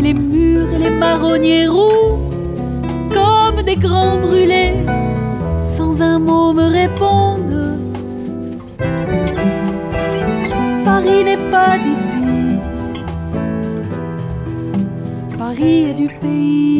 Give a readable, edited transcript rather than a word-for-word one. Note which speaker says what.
Speaker 1: les murs et les marronniers roux, comme des grands brûlés, sans un mot me répondent. Paris n'est pas d'ici, Paris est du pays.